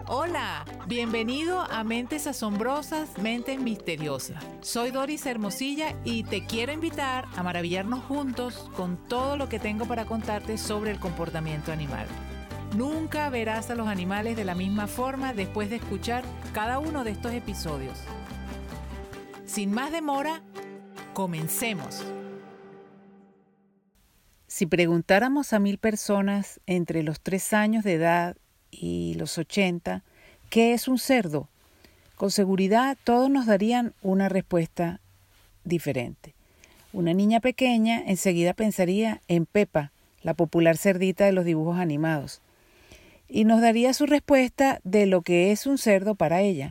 Hola, bienvenido a Mentes Asombrosas, Mentes Misteriosas. Soy Doris Hermosilla y te quiero invitar a maravillarnos juntos con todo lo que tengo para contarte sobre el comportamiento animal. Nunca verás a los animales de la misma forma después de escuchar cada uno de estos episodios. Sin más demora, comencemos. Si preguntáramos a 1000 personas entre los 3 años de edad y los 80, ¿qué es un cerdo? Con seguridad todos nos darían una respuesta diferente. Una niña pequeña enseguida pensaría en Pepa, la popular cerdita de los dibujos animados, y nos daría su respuesta de lo que es un cerdo para ella.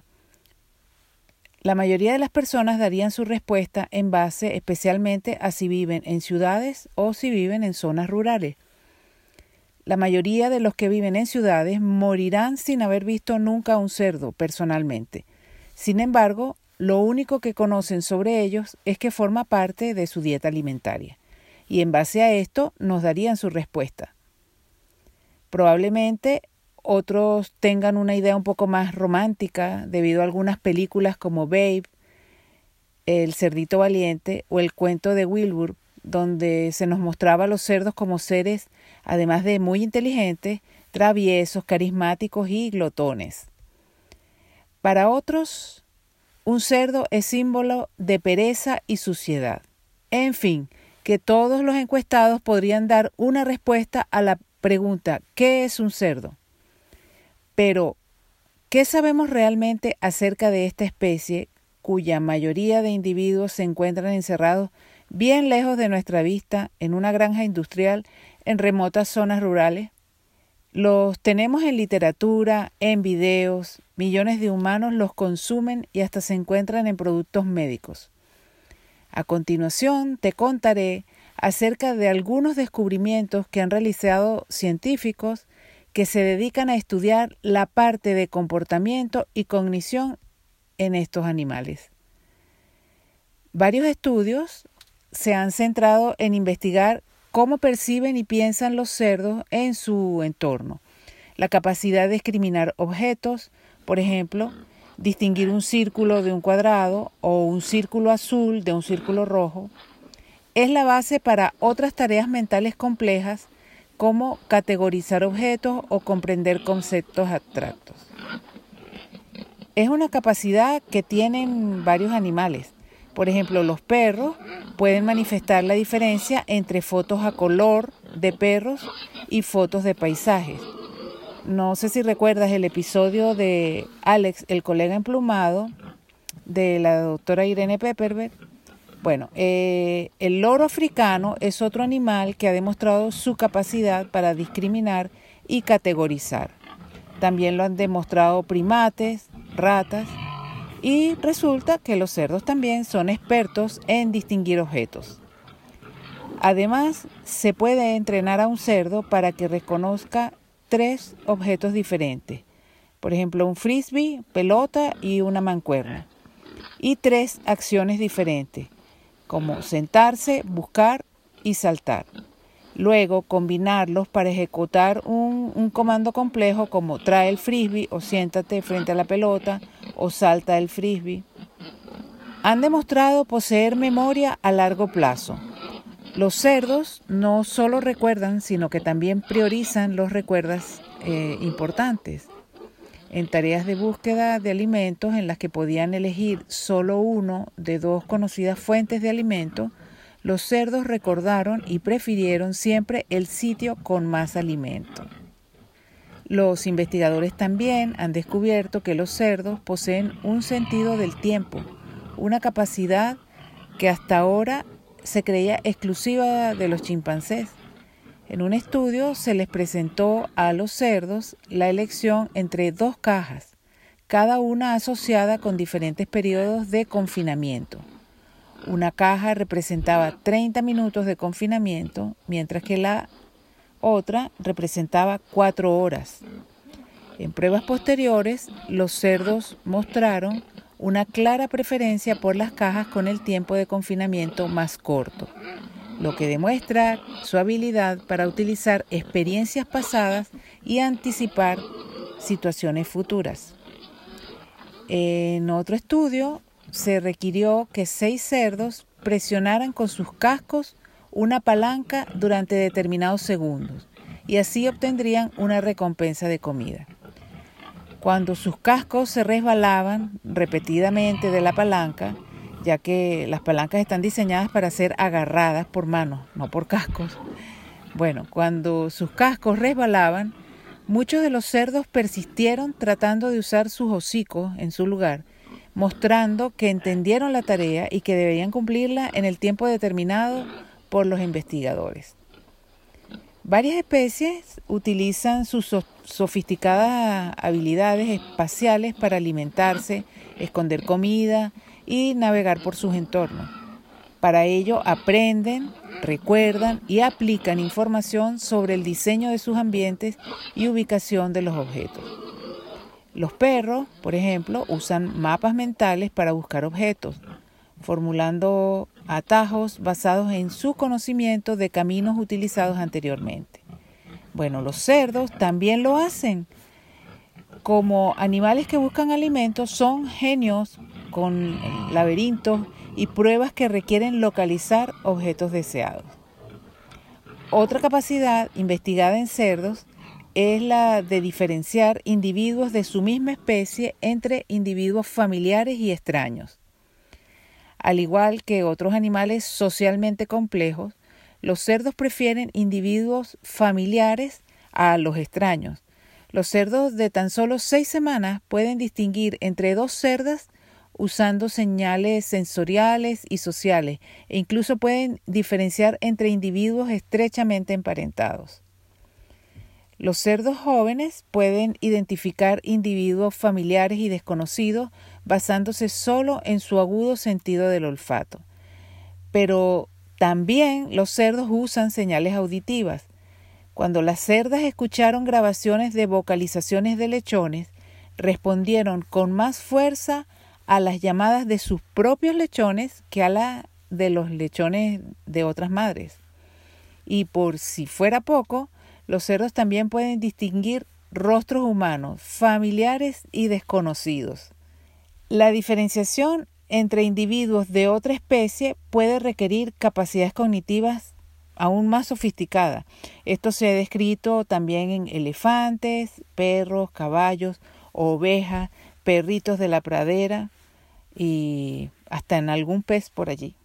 La mayoría de las personas darían su respuesta en base especialmente a si viven en ciudades o si viven en zonas rurales. La mayoría de los que viven en ciudades morirán sin haber visto nunca un cerdo personalmente. Sin embargo, lo único que conocen sobre ellos es que forma parte de su dieta alimentaria. Y en base a esto nos darían su respuesta. Probablemente otros tengan una idea un poco más romántica debido a algunas películas como Babe, El cerdito valiente o El cuento de Wilbur, donde se nos mostraba a los cerdos como seres, además de muy inteligentes, traviesos, carismáticos y glotones. Para otros, un cerdo es símbolo de pereza y suciedad. En fin, que todos los encuestados podrían dar una respuesta a la pregunta ¿qué es un cerdo? Pero, ¿qué sabemos realmente acerca de esta especie cuya mayoría de individuos se encuentran encerrados bien lejos de nuestra vista, en una granja industrial, en remotas zonas rurales? Los tenemos en literatura, en videos, millones de humanos los consumen y hasta se encuentran en productos médicos. A continuación te contaré acerca de algunos descubrimientos que han realizado científicos que se dedican a estudiar la parte de comportamiento y cognición en estos animales. Varios estudios se han centrado en investigar cómo perciben y piensan los cerdos en su entorno. La capacidad de discriminar objetos, por ejemplo, distinguir un círculo de un cuadrado o un círculo azul de un círculo rojo, es la base para otras tareas mentales complejas como categorizar objetos o comprender conceptos abstractos. Es una capacidad que tienen varios animales. Por ejemplo, los perros pueden manifestar la diferencia entre fotos a color de perros y fotos de paisajes. No sé si recuerdas el episodio de Alex, el colega emplumado, de la doctora Irene Pepperberg. Bueno, el loro africano es otro animal que ha demostrado su capacidad para discriminar y categorizar. También lo han demostrado primates, ratas, y resulta que los cerdos también son expertos en distinguir objetos. Además, se puede entrenar a un cerdo para que reconozca 3 objetos diferentes. Por ejemplo, un frisbee, pelota y una mancuerna. Y 3 acciones diferentes, como sentarse, buscar y saltar. Luego, combinarlos para ejecutar un comando complejo como trae el frisbee o siéntate frente a la pelota o salta el frisbee. Han demostrado poseer memoria a largo plazo. Los cerdos no solo recuerdan, sino que también priorizan los recuerdos importantes. En tareas de búsqueda de alimentos en las que podían elegir solo uno de 2 conocidas fuentes de alimento, los cerdos recordaron y prefirieron siempre el sitio con más alimento. Los investigadores también han descubierto que los cerdos poseen un sentido del tiempo, una capacidad que hasta ahora se creía exclusiva de los chimpancés. En un estudio se les presentó a los cerdos la elección entre 2 cajas, cada una asociada con diferentes periodos de confinamiento. Una caja representaba 30 minutos de confinamiento, mientras que la otra representaba 4 horas. En pruebas posteriores, los cerdos mostraron una clara preferencia por las cajas con el tiempo de confinamiento más corto, lo que demuestra su habilidad para utilizar experiencias pasadas y anticipar situaciones futuras. En otro estudio se requirió que 6 cerdos presionaran con sus cascos una palanca durante determinados segundos y así obtendrían una recompensa de comida. Cuando sus cascos se resbalaban repetidamente de la palanca, ya que las palancas están diseñadas para ser agarradas por manos, no por cascos. Bueno, cuando sus cascos resbalaban, muchos de los cerdos persistieron tratando de usar sus hocicos en su lugar, mostrando que entendieron la tarea y que debían cumplirla en el tiempo determinado por los investigadores. Varias especies utilizan sus sofisticadas habilidades espaciales para alimentarse, esconder comida y navegar por sus entornos. Para ello aprenden, recuerdan y aplican información sobre el diseño de sus ambientes y ubicación de los objetos. Los perros, por ejemplo, usan mapas mentales para buscar objetos, formulando atajos basados en su conocimiento de caminos utilizados anteriormente. Bueno, los cerdos también lo hacen. Como animales que buscan alimentos, son genios con laberintos y pruebas que requieren localizar objetos deseados. Otra capacidad investigada en cerdos es la de diferenciar individuos de su misma especie entre individuos familiares y extraños. Al igual que otros animales socialmente complejos, los cerdos prefieren individuos familiares a los extraños. Los cerdos de tan solo 6 semanas pueden distinguir entre 2 cerdas usando señales sensoriales y sociales, e incluso pueden diferenciar entre individuos estrechamente emparentados. Los cerdos jóvenes pueden identificar individuos familiares y desconocidos basándose solo en su agudo sentido del olfato. Pero también los cerdos usan señales auditivas. Cuando las cerdas escucharon grabaciones de vocalizaciones de lechones, respondieron con más fuerza a las llamadas de sus propios lechones que a las de los lechones de otras madres. Y por si fuera poco, los cerdos también pueden distinguir rostros humanos, familiares y desconocidos. La diferenciación entre individuos de otra especie puede requerir capacidades cognitivas aún más sofisticadas. Esto se ha descrito también en elefantes, perros, caballos, ovejas, perritos de la pradera y hasta en algún pez por allí.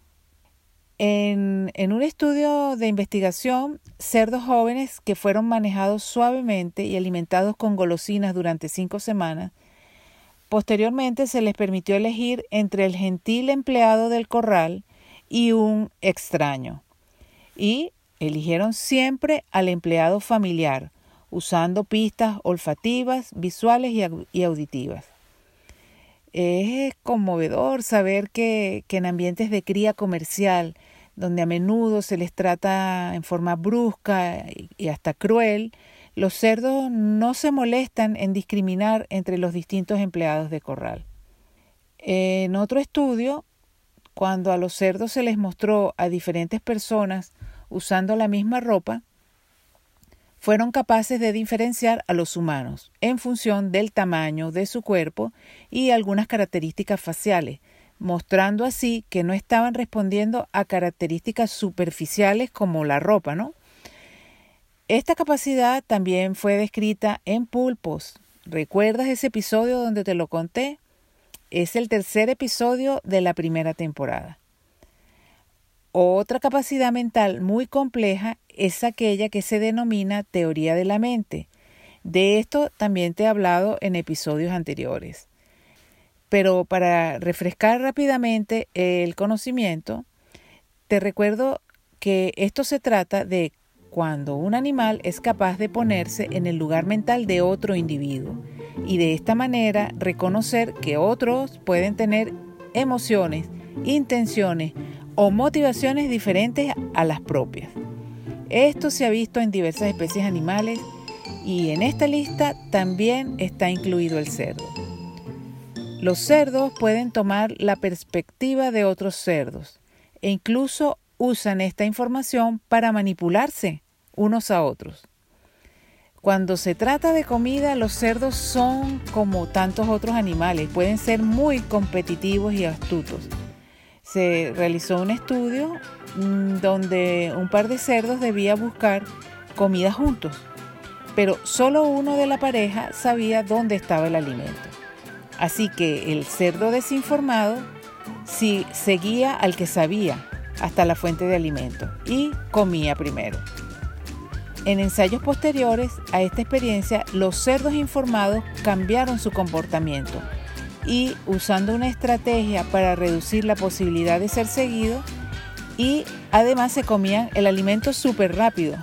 En un estudio de investigación, cerdos jóvenes que fueron manejados suavemente y alimentados con golosinas durante 5 semanas, posteriormente se les permitió elegir entre el gentil empleado del corral y un extraño. Y eligieron siempre al empleado familiar, usando pistas olfativas, visuales y auditivas. Es conmovedor saber que en ambientes de cría comercial, donde a menudo se les trata en forma brusca y hasta cruel, los cerdos no se molestan en discriminar entre los distintos empleados de corral. En otro estudio, cuando a los cerdos se les mostró a diferentes personas usando la misma ropa, fueron capaces de diferenciar a los humanos en función del tamaño de su cuerpo y algunas características faciales, mostrando así que no estaban respondiendo a características superficiales como la ropa, ¿no? Esta capacidad también fue descrita en pulpos. ¿Recuerdas ese episodio donde te lo conté? Es el 3er episodio de la primera temporada. Otra capacidad mental muy compleja es aquella que se denomina teoría de la mente. De esto también te he hablado en episodios anteriores. Pero para refrescar rápidamente el conocimiento, te recuerdo que esto se trata de cuando un animal es capaz de ponerse en el lugar mental de otro individuo y de esta manera reconocer que otros pueden tener emociones, intenciones o motivaciones diferentes a las propias. Esto se ha visto en diversas especies animales y en esta lista también está incluido el cerdo. Los cerdos pueden tomar la perspectiva de otros cerdos e incluso usan esta información para manipularse unos a otros. Cuando se trata de comida, los cerdos son como tantos otros animales, pueden ser muy competitivos y astutos. Se realizó un estudio donde un par de cerdos debía buscar comida juntos, pero solo uno de la pareja sabía dónde estaba el alimento. Así que el cerdo desinformado seguía al que sabía hasta la fuente de alimento y comía primero. En ensayos posteriores a esta experiencia, los cerdos informados cambiaron su comportamiento y, usando una estrategia para reducir la posibilidad de ser seguidos, y además se comían el alimento súper rápido,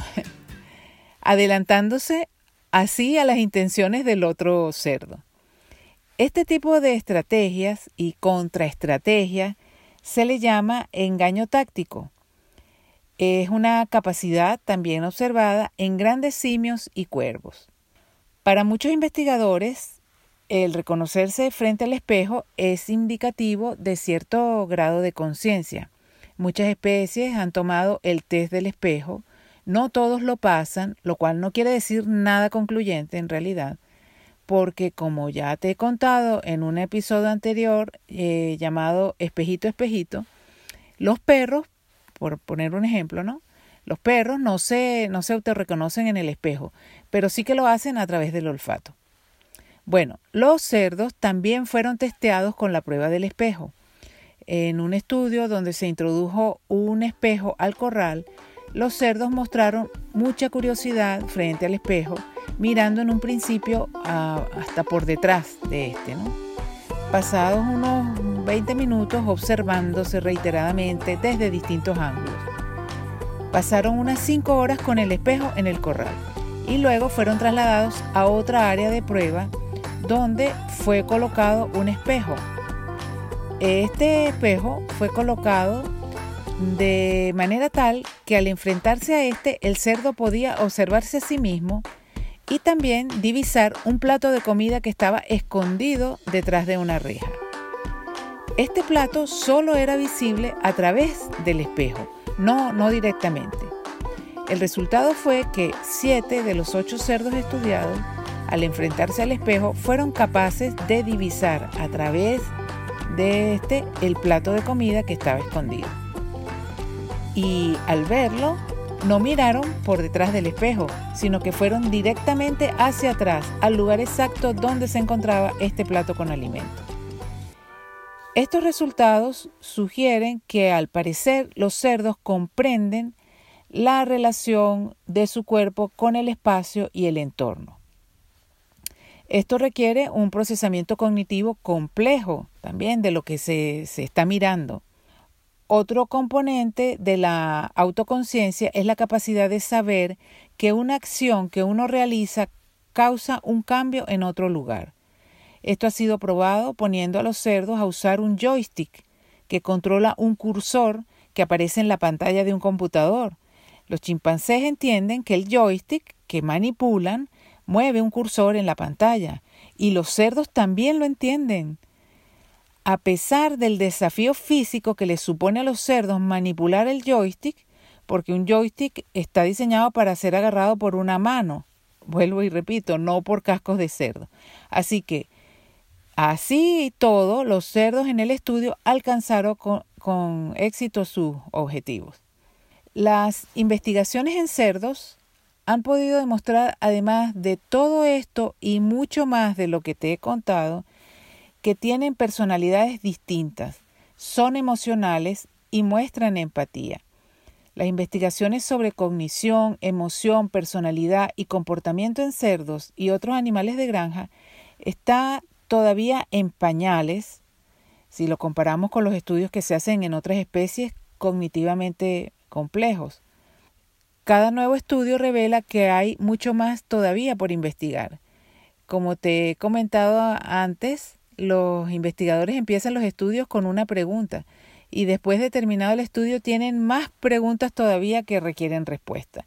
adelantándose así a las intenciones del otro cerdo. Este tipo de estrategias y contraestrategias se le llama engaño táctico. Es una capacidad también observada en grandes simios y cuervos. Para muchos investigadores, el reconocerse frente al espejo es indicativo de cierto grado de conciencia. Muchas especies han tomado el test del espejo, no todos lo pasan, lo cual no quiere decir nada concluyente en realidad, porque como ya te he contado en un episodio anterior llamado Espejito, Espejito, los perros, por poner un ejemplo, ¿no? Los perros no se autorreconocen en el espejo, pero sí que lo hacen a través del olfato. Bueno, los cerdos también fueron testeados con la prueba del espejo. En un estudio donde se introdujo un espejo al corral, los cerdos mostraron mucha curiosidad frente al espejo, mirando en un principio hasta por detrás de este, ¿no? Pasados unos 20 minutos observándose reiteradamente desde distintos ángulos. Pasaron unas 5 horas con el espejo en el corral y luego fueron trasladados a otra área de prueba donde fue colocado un espejo. Este espejo fue colocado de manera tal que al enfrentarse a el cerdo podía observarse a sí mismo y también divisar un plato de comida que estaba escondido detrás de una reja. Este plato solo era visible a través del espejo, no directamente. El resultado fue que 7 de los 8 cerdos estudiados, al enfrentarse al espejo, fueron capaces de divisar a través de el plato de comida que estaba escondido. Y al verlo, no miraron por detrás del espejo, sino que fueron directamente hacia atrás, al lugar exacto donde se encontraba este plato con alimento. Estos resultados sugieren que al parecer los cerdos comprenden la relación de su cuerpo con el espacio y el entorno. Esto requiere un procesamiento cognitivo complejo también de lo que se está mirando. Otro componente de la autoconciencia es la capacidad de saber que una acción que uno realiza causa un cambio en otro lugar. Esto ha sido probado poniendo a los cerdos a usar un joystick que controla un cursor que aparece en la pantalla de un computador. Los chimpancés entienden que el joystick que manipulan mueve un cursor en la pantalla y los cerdos también lo entienden. A pesar del desafío físico que les supone a los cerdos manipular el joystick, porque un joystick está diseñado para ser agarrado por una mano, vuelvo y repito, no por cascos de cerdo. Así que, así y todo, los cerdos en el estudio alcanzaron con éxito sus objetivos. Las investigaciones en cerdos han podido demostrar, además de todo esto y mucho más de lo que te he contado, que tienen personalidades distintas, son emocionales y muestran empatía. Las investigaciones sobre cognición, emoción, personalidad y comportamiento en cerdos y otros animales de granja está todavía en pañales si lo comparamos con los estudios que se hacen en otras especies cognitivamente complejos. Cada nuevo estudio revela que hay mucho más todavía por investigar. Como te he comentado antes, los investigadores empiezan los estudios con una pregunta y después de terminado el estudio tienen más preguntas todavía que requieren respuesta.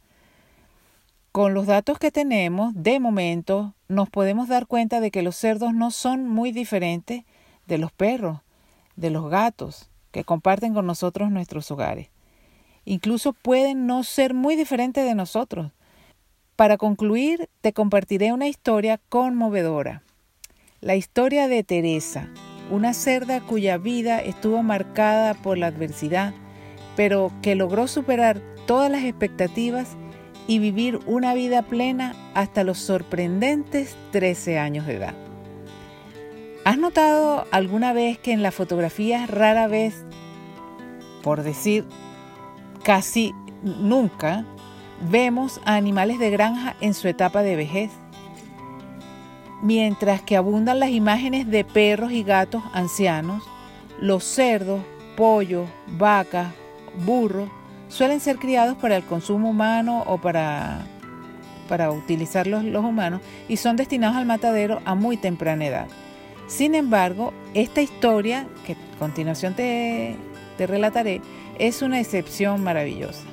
Con los datos que tenemos, de momento, nos podemos dar cuenta de que los cerdos no son muy diferentes de los perros, de los gatos, que comparten con nosotros nuestros hogares. Incluso pueden no ser muy diferentes de nosotros. Para concluir, te compartiré una historia conmovedora. La historia de Teresa, una cerda cuya vida estuvo marcada por la adversidad, pero que logró superar todas las expectativas y vivir una vida plena hasta los sorprendentes 13 años de edad. ¿Has notado alguna vez que en las fotografías rara vez, por decir casi nunca, vemos a animales de granja en su etapa de vejez? Mientras que abundan las imágenes de perros y gatos ancianos, los cerdos, pollos, vacas, burros suelen ser criados para el consumo humano o para utilizarlos los humanos y son destinados al matadero a muy temprana edad. Sin embargo, esta historia, que a continuación te relataré, es una excepción maravillosa.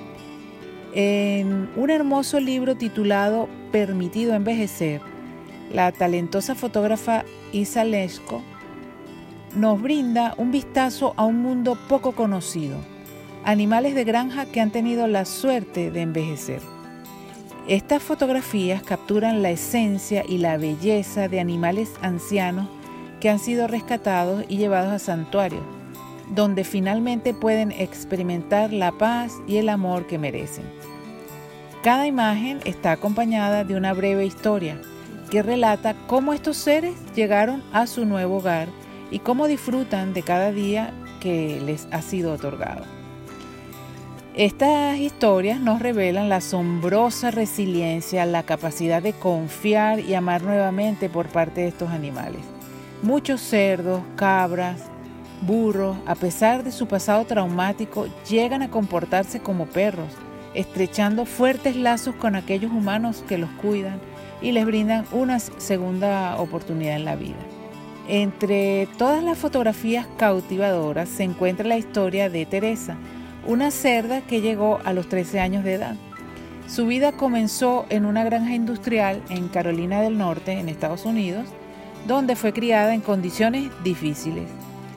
En un hermoso libro titulado Permitido envejecer, la talentosa fotógrafa Isa Lesko nos brinda un vistazo a un mundo poco conocido, animales de granja que han tenido la suerte de envejecer. Estas fotografías capturan la esencia y la belleza de animales ancianos que han sido rescatados y llevados a santuarios, donde finalmente pueden experimentar la paz y el amor que merecen. Cada imagen está acompañada de una breve historia que relata cómo estos seres llegaron a su nuevo hogar y cómo disfrutan de cada día que les ha sido otorgado. Estas historias nos revelan la asombrosa resiliencia, la capacidad de confiar y amar nuevamente por parte de estos animales. Muchos cerdos, cabras, burros, a pesar de su pasado traumático, llegan a comportarse como perros, estrechando fuertes lazos con aquellos humanos que los cuidan y les brindan una segunda oportunidad en la vida. Entre todas las fotografías cautivadoras se encuentra la historia de Teresa, una cerda que llegó a los 13 años de edad. Su vida comenzó en una granja industrial en Carolina del Norte, en Estados Unidos, donde fue criada en condiciones difíciles.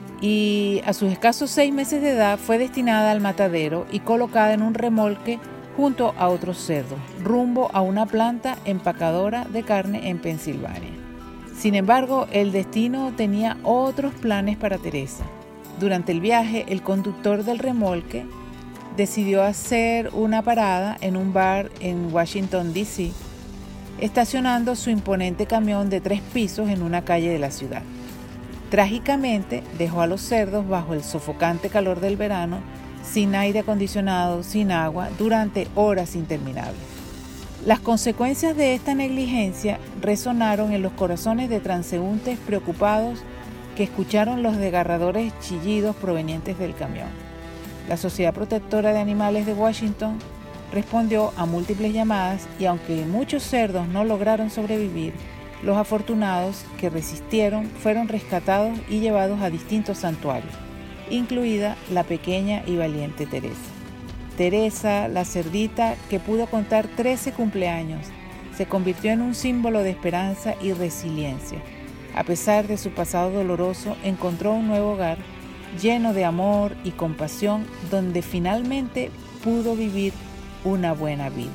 Y a sus escasos 6 meses de edad fue destinada al matadero y colocada en un remolque junto a otros cerdos, rumbo a una planta empacadora de carne en Pensilvania. Sin embargo, el destino tenía otros planes para Teresa. Durante el viaje, el conductor del remolque decidió hacer una parada en un bar en Washington, D.C., estacionando su imponente camión de 3 pisos en una calle de la ciudad. Trágicamente, dejó a los cerdos bajo el sofocante calor del verano, sin aire acondicionado, sin agua, durante horas interminables. Las consecuencias de esta negligencia resonaron en los corazones de transeúntes preocupados que escucharon los desgarradores chillidos provenientes del camión. La Sociedad Protectora de Animales de Washington respondió a múltiples llamadas y aunque muchos cerdos no lograron sobrevivir, los afortunados que resistieron fueron rescatados y llevados a distintos santuarios, incluida la pequeña y valiente Teresa. Teresa, la cerdita que pudo contar 13 cumpleaños, se convirtió en un símbolo de esperanza y resiliencia. A pesar de su pasado doloroso, encontró un nuevo hogar lleno de amor y compasión, donde finalmente pudo vivir una buena vida.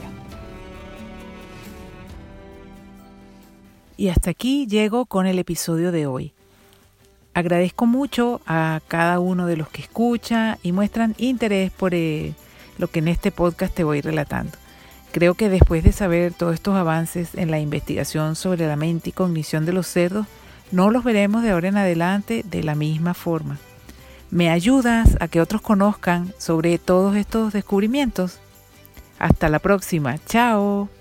Y hasta aquí llego con el episodio de hoy. Agradezco mucho a cada uno de los que escucha y muestran interés por lo que en este podcast te voy relatando. Creo que después de saber todos estos avances en la investigación sobre la mente y cognición de los cerdos, no los veremos de ahora en adelante de la misma forma. ¿Me ayudas a que otros conozcan sobre todos estos descubrimientos? Hasta la próxima. ¡Chao!